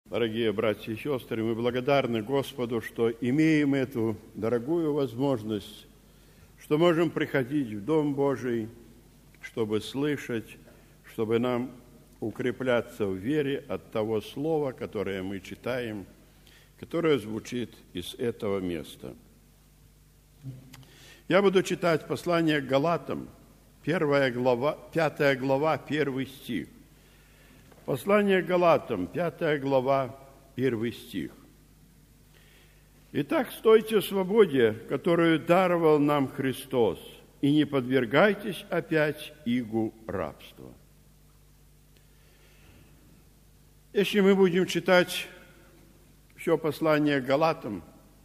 Дорогие братья и сестры, мы благодарны Господу, что имеем эту дорогую возможность, что можем приходить в Дом Божий, чтобы слышать, чтобы нам укрепляться в вере от того слова, которое мы читаем, которое звучит из этого места. Я буду читать послание к Галатам, 5 глава, 1 стих. Послание к Галатам, 5 глава, 1 стих. «Итак, стойте в свободе, которую даровал нам Христос, и не подвергайтесь опять игу рабства». Если мы будем читать все послание к Галатам,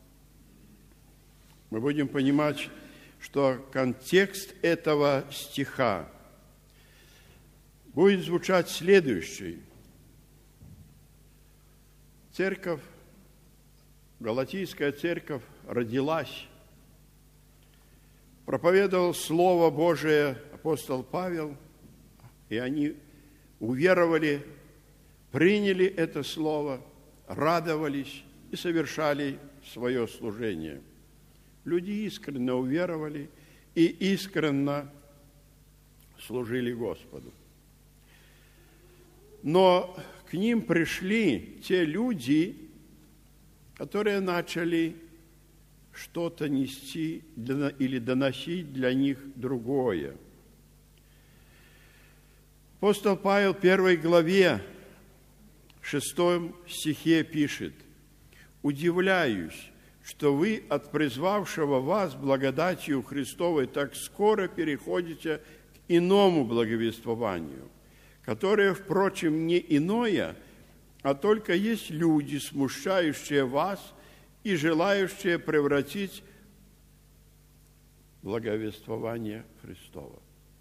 мы будем понимать, что контекст этого стиха будет звучать следующий. Церковь, Галатийская церковь родилась, проповедовал Слово Божие апостол Павел, и они уверовали, приняли это Слово, радовались и совершали свое служение. Люди искренне уверовали и искренне служили Господу. Но к ним пришли те люди, которые начали что-то нести или доносить для них другое. Апостол Павел в 1 главе, 6 стихе пишет: «Удивляюсь, что вы от призвавшего вас благодатью Христовой так скоро переходите к иному благовествованию, которое, впрочем, не иное, а только есть люди, смущающие вас и желающие превратить благовествование Христово».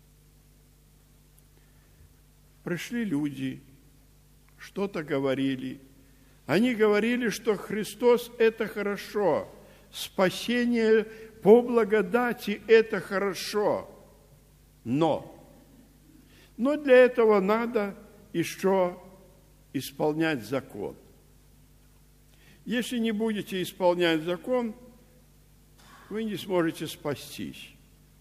Пришли люди, что-то говорили. Они говорили, что Христос – это хорошо, спасение по благодати – это хорошо, но для этого надо еще исполнять закон. Если не будете исполнять закон, вы не сможете спастись.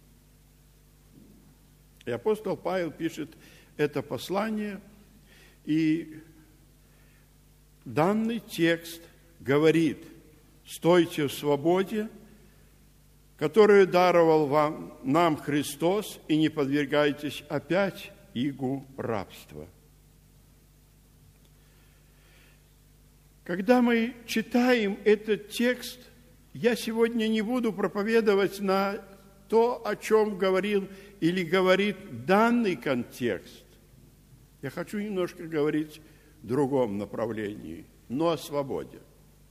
И апостол Павел пишет это послание, и данный текст говорит: стойте в свободе, которую даровал нам Христос, и не подвергайтесь опять игу рабства. Когда мы читаем этот текст, я сегодня не буду проповедовать на то, о чем говорил или говорит данный контекст. Я хочу немножко говорить в другом направлении, но о свободе.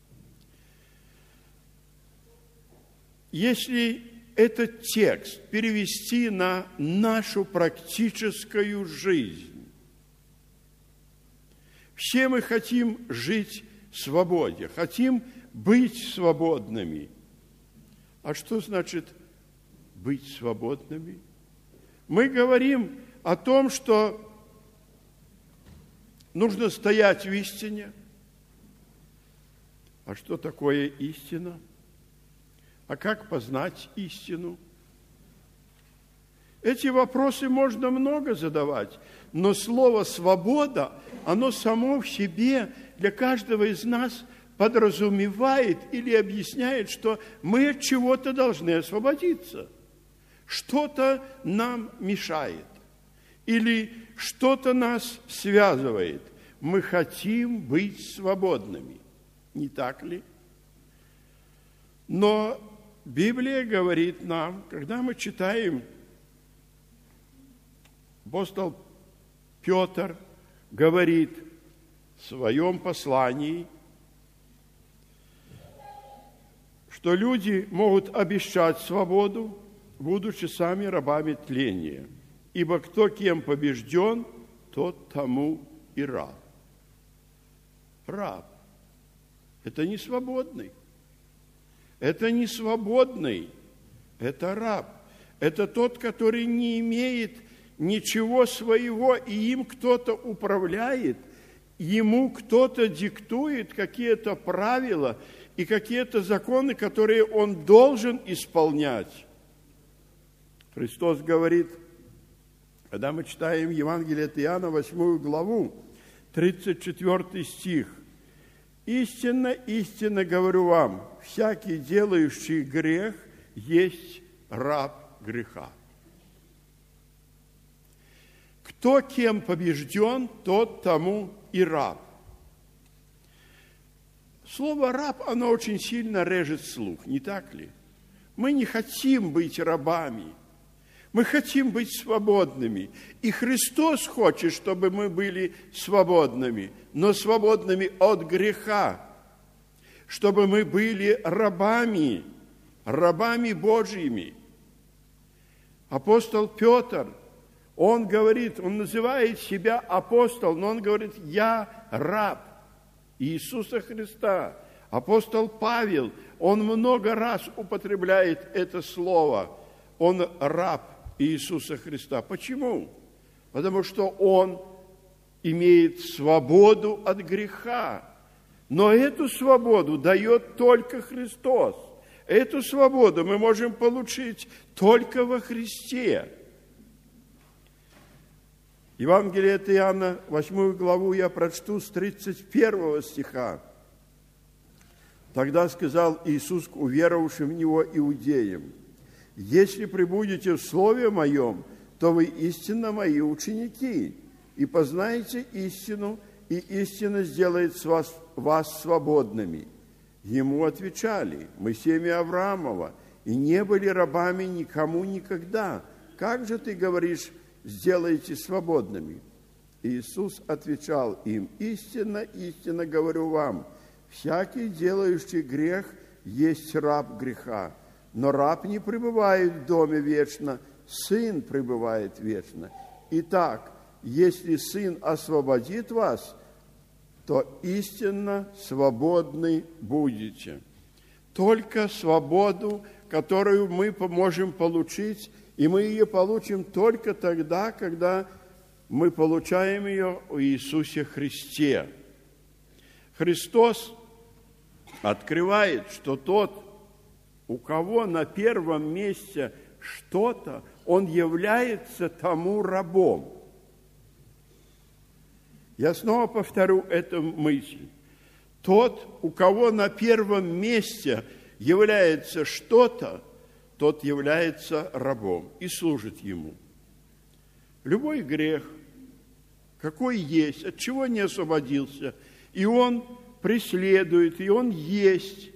Если этот текст перевести на нашу практическую жизнь, все мы хотим жить в свободе, хотим быть свободными. А что значит быть свободными? Мы говорим о том, что нужно стоять в истине. А что такое истина? А как познать истину? Эти вопросы можно много задавать, но слово «свобода», оно само в себе для каждого из нас подразумевает или объясняет, что мы от чего-то должны освободиться. Что-то нам мешает или что-то нас связывает. Мы хотим быть свободными, не так ли? Но Библия говорит нам, когда мы читаем, апостол Петр говорит в своем послании, что люди могут обещать свободу, будучи сами рабами тления. Ибо кто кем побежден, тот тому и раб. Раб – это не свободный. Это не свободный, это раб. Это тот, который не имеет ничего своего, и им кто-то управляет, ему кто-то диктует какие-то правила и какие-то законы, которые он должен исполнять. Христос говорит, когда мы читаем Евангелие от Иоанна, 8 главу, 34 стих. «Истинно, истинно говорю вам, всякий, делающий грех, есть раб греха». Кто кем побежден, тот тому и раб. Слово «раб», оно очень сильно режет слух, не так ли? Мы не хотим быть рабами, мы хотим быть свободными. И Христос хочет, чтобы мы были свободными, но свободными от греха, чтобы мы были рабами, рабами Божьими. Апостол Петр, он говорит, он называет себя апостол, но он говорит, я раб Иисуса Христа. Апостол Павел, он много раз употребляет это слово. Он раб Иисуса Христа. Почему? Потому что он имеет свободу от греха. Но эту свободу дает только Христос. Эту свободу мы можем получить только во Христе. Евангелие от Иоанна, 8 главу я прочту с 31 стиха. Тогда сказал Иисус к уверовавшим в Него иудеям: «Если пребудете в Слове Моем, то вы истинно Мои ученики, и познаете истину, и истина сделает вас свободными». Ему отвечали: «Мы семя Авраамова, и не были рабами никому никогда. Как же ты говоришь, сделайте свободными?» Иисус отвечал им: «Истинно, истинно говорю вам, всякий, делающий грех, есть раб греха. Но раб не пребывает в доме вечно, сын пребывает вечно. Итак, если сын освободит вас, то истинно свободны будете». Только свободу, которую мы можем получить, и мы ее получим только тогда, когда мы получаем ее у Иисусе Христе. Христос открывает, что тот, у кого на первом месте что-то, он является тому рабом. Я снова повторю эту мысль. Тот, у кого на первом месте является что-то, тот является рабом и служит ему. Любой грех, какой есть, от чего не освободился, и он преследует, и он есть.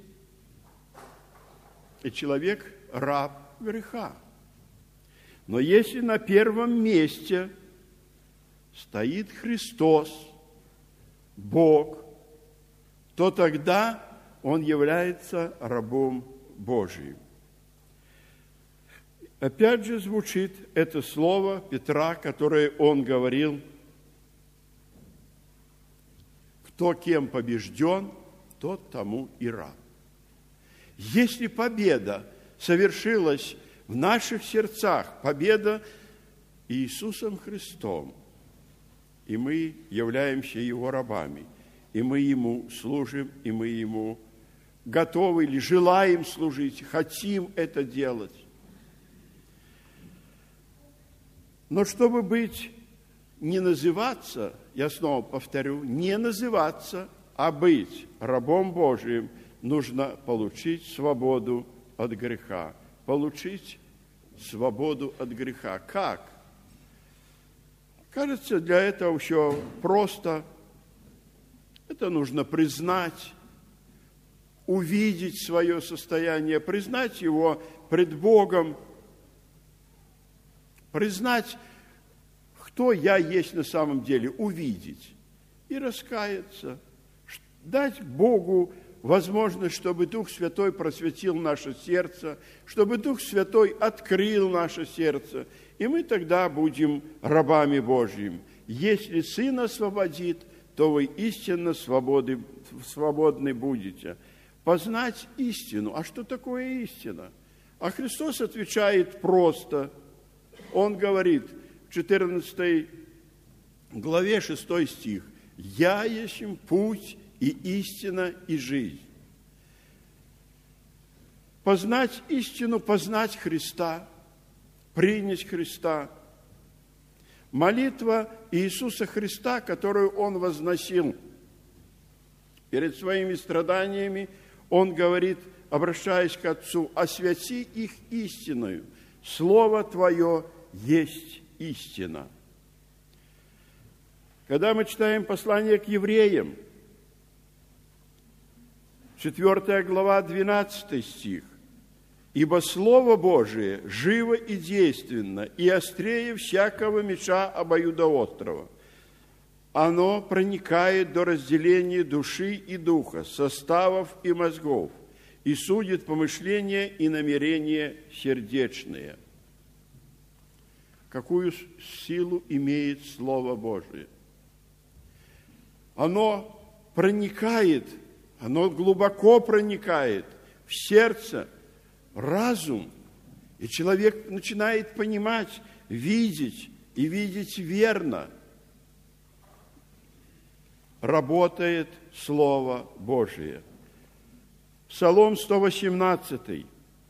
И человек раб греха. Но если на первом месте стоит Христос, Бог, то тогда он является рабом Божиим. Опять же звучит это слово Петра, которое он говорил: «Кто кем побежден, тот тому и раб». Если победа совершилась в наших сердцах, победа Иисусом Христом, и мы являемся Его рабами, и мы Ему служим, и мы Ему готовы или желаем служить, хотим это делать. Но чтобы не называться, я снова повторю, не называться, а быть рабом Божиим, нужно получить свободу от греха. Получить свободу от греха. Как? Кажется, для этого все просто. Это нужно признать, увидеть свое состояние, признать его пред Богом, признать, кто я есть на самом деле, увидеть и раскаяться, дать Богу возможность, чтобы Дух Святой просветил наше сердце, чтобы Дух Святой открыл наше сердце, и мы тогда будем рабами Божьими. Если Сын освободит, то вы истинно свободны будете. Познать истину. А что такое истина? А Христос отвечает просто. Он говорит в 14 главе 6 стих: Я есть путь и истина и жизнь. Познать истину, познать Христа, принять Христа. Молитва Иисуса Христа, которую Он возносил перед своими страданиями, Он говорит, обращаясь к Отцу: «Освяти их истиною, Слово Твое есть истина». Когда мы читаем послание к евреям, 4 глава, 12 стих, «Ибо Слово Божие живо и действенно, и острее всякого меча обоюдоострого. Оно проникает до разделения души и духа, составов и мозгов, и судит помышления и намерения сердечные». Какую силу имеет Слово Божие? Оно проникает, оно глубоко проникает в сердце, разум, и человек начинает понимать, видеть и видеть верно. Работает Слово Божие. Псалом 118,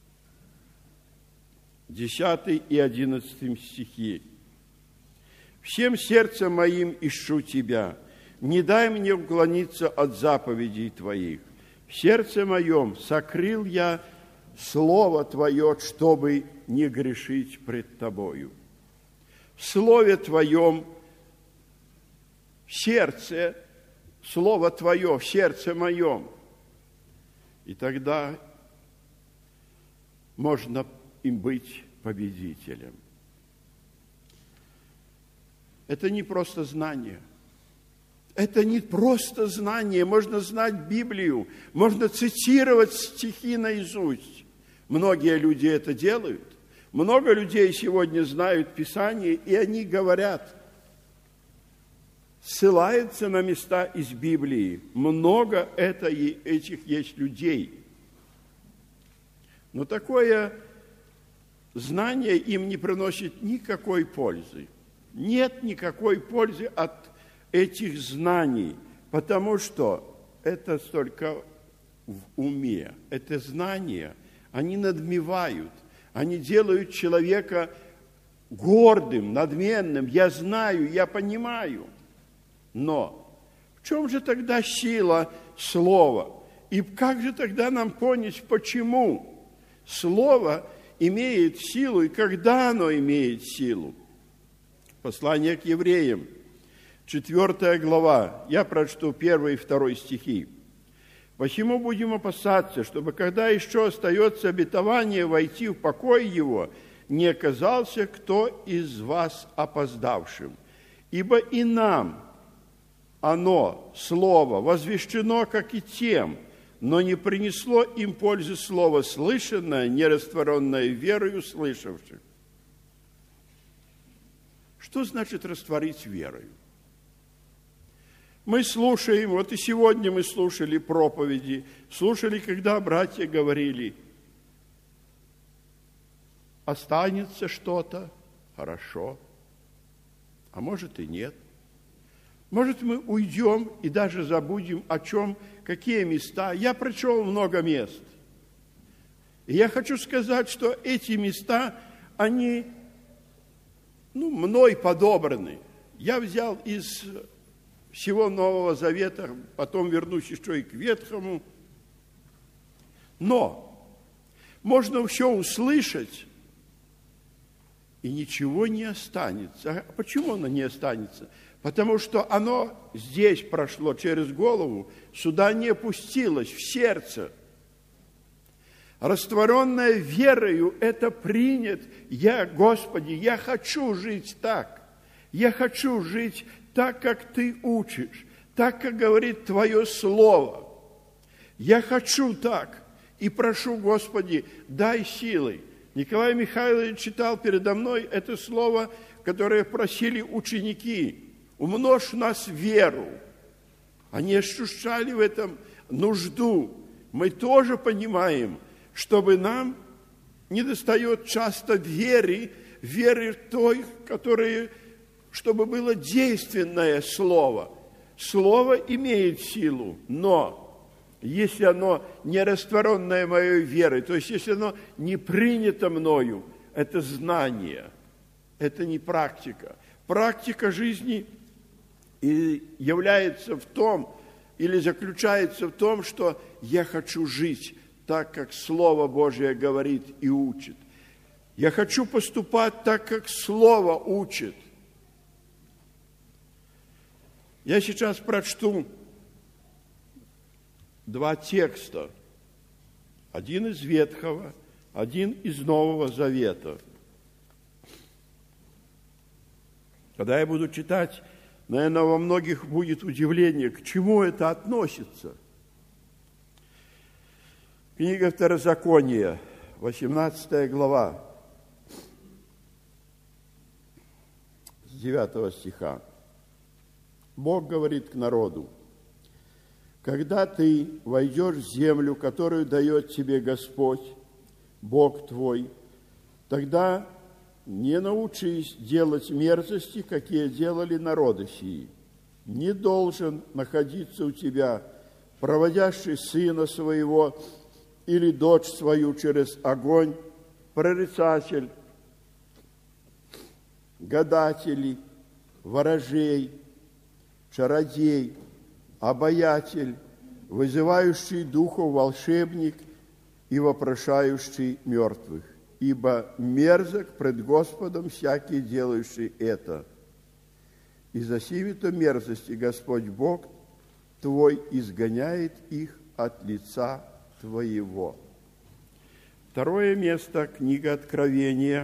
10 и 11 стихи. «Всем сердцем моим ищу Тебя, не дай мне уклониться от заповедей Твоих. В сердце моем сокрыл я Слово Твое, чтобы не грешить пред Тобою». В Слове Твоем, в сердце, Слово Твое, в сердце моем. И тогда можно им быть победителем. Это не просто знание. Это не просто знание. Можно знать Библию, можно цитировать стихи наизусть. Многие люди это делают. Много людей сегодня знают Писание, и они говорят, ссылаются на места из Библии. Много этих есть людей. Но такое знание им не приносит никакой пользы. Нет никакой пользы от этих знаний, потому что это столько в уме. Это знания, они надмевают, они делают человека гордым, надменным. Я знаю, я понимаю. Но в чем же тогда сила слова? И как же тогда нам понять, почему слово имеет силу и когда оно имеет силу? Послание к евреям, 4 глава, я прочту 1 и 2 стихи. «Посему будем опасаться, чтобы, когда еще остается обетование войти в покой его, не оказался кто из вас опоздавшим. Ибо и нам оно, слово, возвещено, как и тем, но не принесло им пользы слово слышанное, не растворенное верою слышавших». Что значит растворить верою? Мы слушаем, вот и сегодня мы слушали проповеди, слушали, когда братья говорили, останется что-то, хорошо, а может и нет. Может, мы уйдем и даже забудем, о чем, какие места. Я прочел много мест. И я хочу сказать, что эти места, они, мной подобраны. Я взял из всего Нового Завета, потом вернусь еще и к Ветхому. Но можно все услышать, и ничего не останется. А почему оно не останется? Потому что оно здесь прошло через голову, сюда не опустилось, в сердце. Растворенное верою это принят. Господи, я хочу жить так. Я хочу жить так, как Ты учишь, так, как говорит Твое Слово. Я хочу так. И прошу, Господи, дай силы. Николай Михайлович читал передо мной это слово, которое просили ученики. Умножь в нас веру. Они ощущали в этом нужду. Мы тоже понимаем, чтобы нам недостает часто веры той, которая, чтобы было действенное слово. Слово имеет силу, но если оно не растворенное моей верой, то есть если оно не принято мною, это знание, это не практика. Практика жизни и является в том, или заключается в том, что я хочу жить так, как Слово Божие говорит и учит. Я хочу поступать так, как Слово учит. Я сейчас прочту два текста. Один из Ветхого, один из Нового Завета. Когда я буду читать, наверное, во многих будет удивление, к чему это относится. Книга Второзакония, 18 глава, с 9 стиха. Бог говорит к народу: «Когда ты войдешь в землю, которую дает тебе Господь, Бог твой, тогда не научись делать мерзости, какие делали народы сии. Не должен находиться у тебя проводящий сына своего или дочь свою через огонь, прорицатель, гадатель, ворожей, чародей, обаятель, вызывающий духов волшебник и вопрошающий мертвых. Ибо мерзок пред Господом всякий, делающий это. И за сими-то мерзости Господь Бог твой изгоняет их от лица твоего». Второе место, книга Откровения,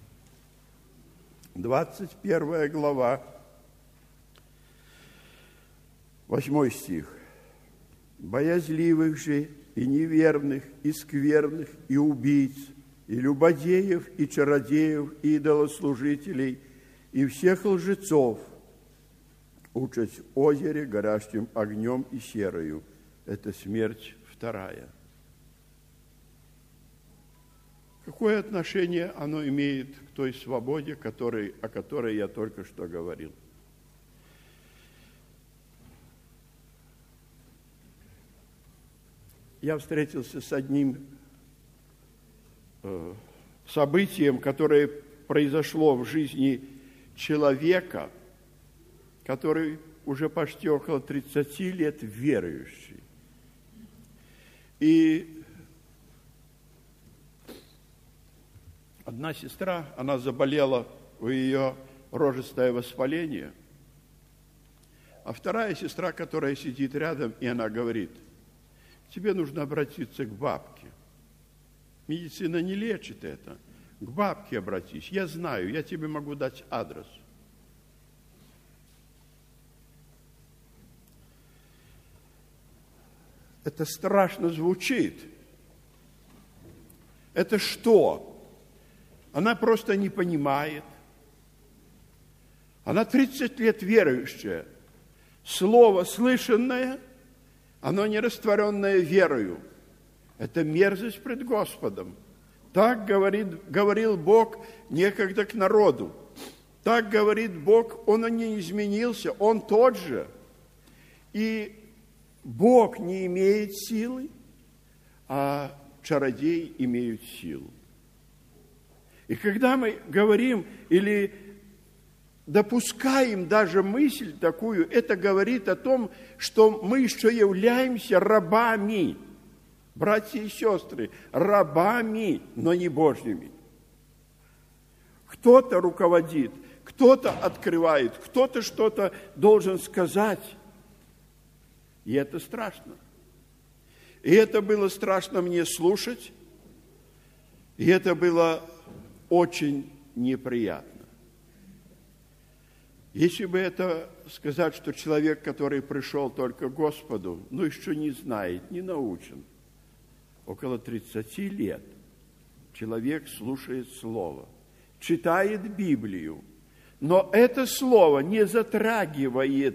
21 глава, 8 стих. «Боязливых же и неверных, и скверных, и убийц, и любодеев, и чародеев, и идолослужителей, и всех лжецов учат в озере, горящим огнем и серою». Это смерть вторая. Какое отношение оно имеет к той свободе, о которой я только что говорил? Я встретился с одним событием, которое произошло в жизни человека, который уже почти около 30 лет верующий. И одна сестра, она заболела, у ее рожистое воспаление, а вторая сестра, которая сидит рядом, и она говорит: тебе нужно обратиться к бабке. Медицина не лечит это. К бабке обратись. Я знаю, я тебе могу дать адрес. Это страшно звучит. Это что? Она просто не понимает. Она 30 лет верующая. Слово слышанное, оно не растворенное верою. Это мерзость пред Господом. Так говорил Бог некогда к народу. Так говорит Бог, Он не изменился, Он тот же. И Бог не имеет силы, а чародеи имеют силу. И когда мы говорим или допускаем даже мысль такую, это говорит о том, что мы еще являемся рабами, братья и сестры, рабами, но не Божьими. Кто-то руководит, кто-то открывает, кто-то что-то должен сказать. И это страшно. И это было страшно мне слушать, и это было очень неприятно. Если бы это сказать, что человек, который пришел только к Господу, но еще не знает, не научен, около 30 лет человек слушает Слово, читает Библию, но это Слово не затрагивает.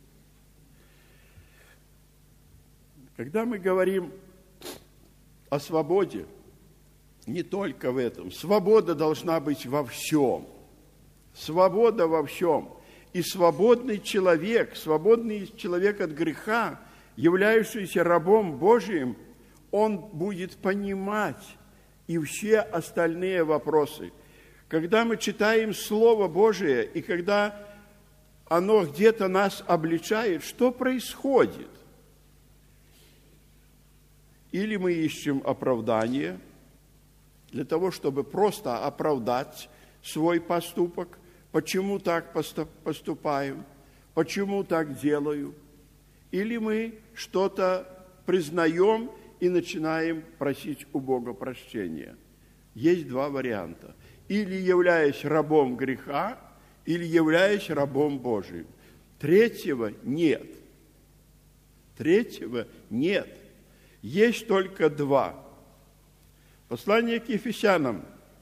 Когда мы говорим о свободе, не только в этом. Свобода должна быть во всем. Свобода во всем. и свободный человек от греха, являющийся рабом Божиим, он будет понимать и все остальные вопросы. Когда мы читаем Слово Божие, и когда оно где-то нас обличает, что происходит? Или мы ищем оправдание для того, чтобы просто оправдать свой поступок, почему так поступаю, почему так делаю, или мы что-то признаем и начинаем просить у Бога прощения. Есть два варианта. Или являюсь рабом греха, или являюсь рабом Божиим. Третьего нет. Третьего нет. Есть только два. Послание к Ефесянам,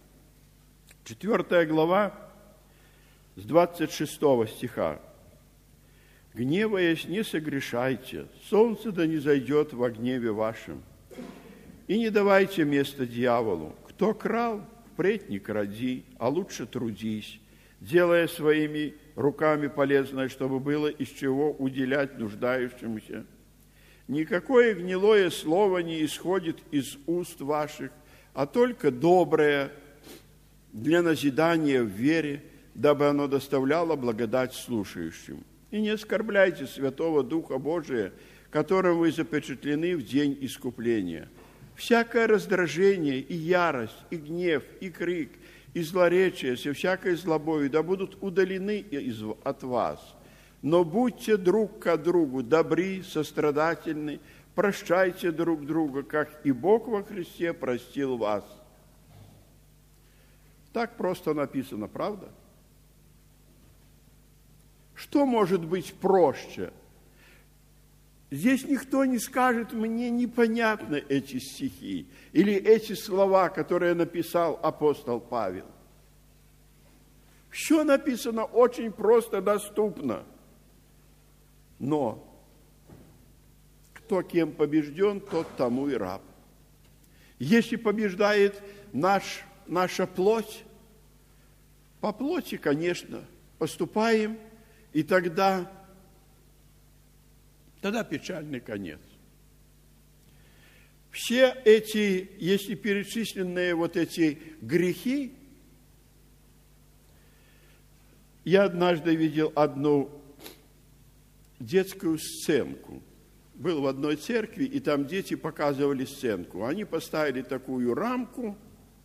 4 глава, с 26 стиха. «Гневаясь, не согрешайте, солнце да не зайдет во гневе вашем, и не давайте место дьяволу. Кто крал, впредь не кради, а лучше трудись, делая своими руками полезное, чтобы было из чего уделять нуждающимся. Никакое гнилое слово не исходит из уст ваших, а только доброе для назидания в вере, дабы оно доставляло благодать слушающим. И не оскорбляйте Святого Духа Божия, которым вы запечатлены в день искупления. Всякое раздражение и ярость, и гнев, и крик, и злоречие со всякой злобою да будут удалены от вас. Но будьте друг к другу добры, сострадательны, прощайте друг друга, как и Бог во Христе простил вас». Так просто написано, правда? Что может быть проще? Здесь никто не скажет, мне непонятны эти стихи или эти слова, которые написал апостол Павел. Все написано очень просто, доступно. Но кто кем побежден, тот тому и раб. Если побеждает наша плоть, по плоти, конечно, поступаем, и тогда печальный конец. Все эти, если перечисленные вот эти грехи, я однажды видел одну детскую сценку. Был в одной церкви, и там дети показывали сценку. Они поставили такую рамку,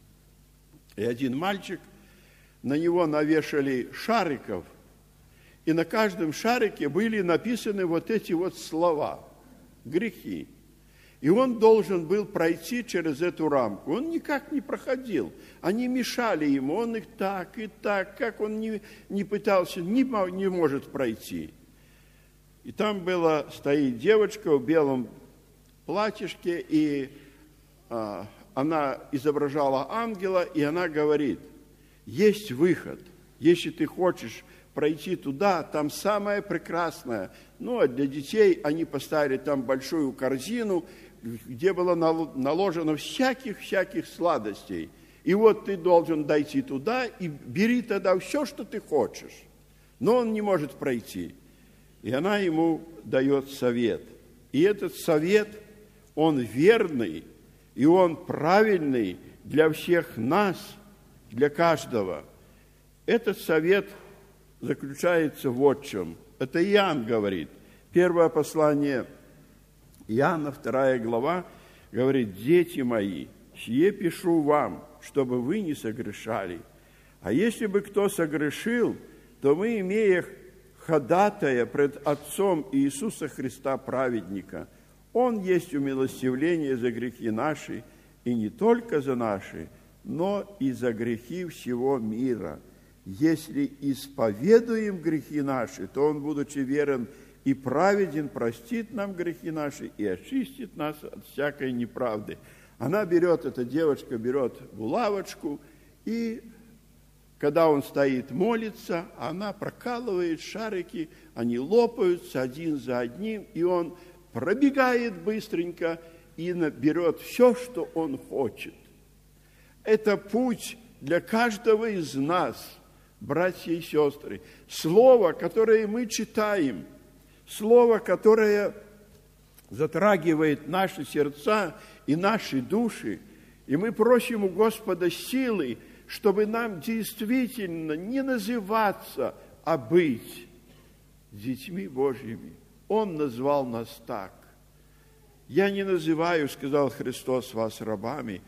и один мальчик, на него навешали шариков, и на каждом шарике были написаны вот эти вот слова, грехи. И он должен был пройти через эту рамку. Он никак не проходил. Они мешали ему, он их так и так, как он не пытался, не может пройти. И там стоит девочка в белом платьишке, и она изображала ангела, и она говорит: есть выход, если ты хочешь пройти туда, там самое прекрасное. Ну, а для детей они поставили там большую корзину, где было наложено всяких сладостей. И вот ты должен дойти туда и бери тогда все, что ты хочешь. Но он не может пройти. И она ему дает совет. И этот совет, он верный, и он правильный для всех нас, для каждого. Этот совет заключается вот в чем. Это Иоанн говорит. Первое послание Иоанна, 2 глава, говорит: «Дети мои, сие пишу вам, чтобы вы не согрешали. А если бы кто согрешил, то мы, имея ходатая пред Отцом Иисуса Христа праведника, Он есть умилостивление за грехи наши, и не только за наши, но и за грехи всего мира. Если исповедуем грехи наши, то Он, будучи верен и праведен, простит нам грехи наши и очистит нас от всякой неправды». Эта девочка берет булавочку, и когда он стоит молится, она прокалывает шарики, они лопаются один за одним, и он пробегает быстренько и берет все, что он хочет. Это путь для каждого из нас, братья и сестры, слово, которое мы читаем, слово, которое затрагивает наши сердца и наши души, и мы просим у Господа силы, чтобы нам действительно не называться, а быть детьми Божьими. Он назвал нас так. «Я не называю, — сказал Христос, — вас рабами,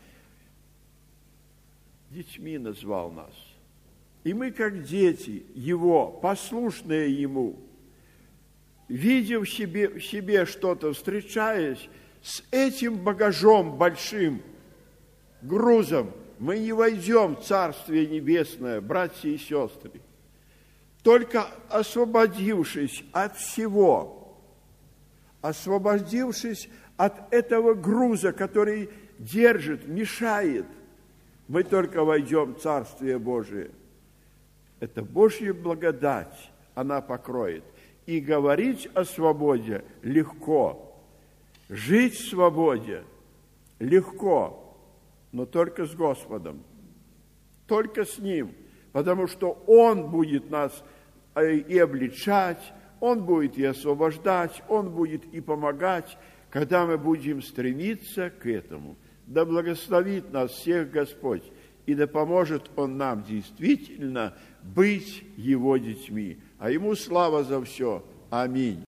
детьми назвал нас». И мы, как дети Его, послушные Ему, видя в себе что-то, встречаясь с этим багажом большим, грузом, мы не войдем в Царствие Небесное, братья и сестры. Только освободившись от всего, освободившись от этого груза, который держит, мешает, мы только войдем в Царствие Божие. Это Божья благодать, она покроет. И говорить о свободе легко, жить в свободе легко, но только с Господом, только с Ним, потому что Он будет нас и обличать, Он будет и освобождать, Он будет и помогать, когда мы будем стремиться к этому. Да благословит нас всех Господь, и да поможет Он нам действительно быть Его детьми. А Ему слава за все. Аминь.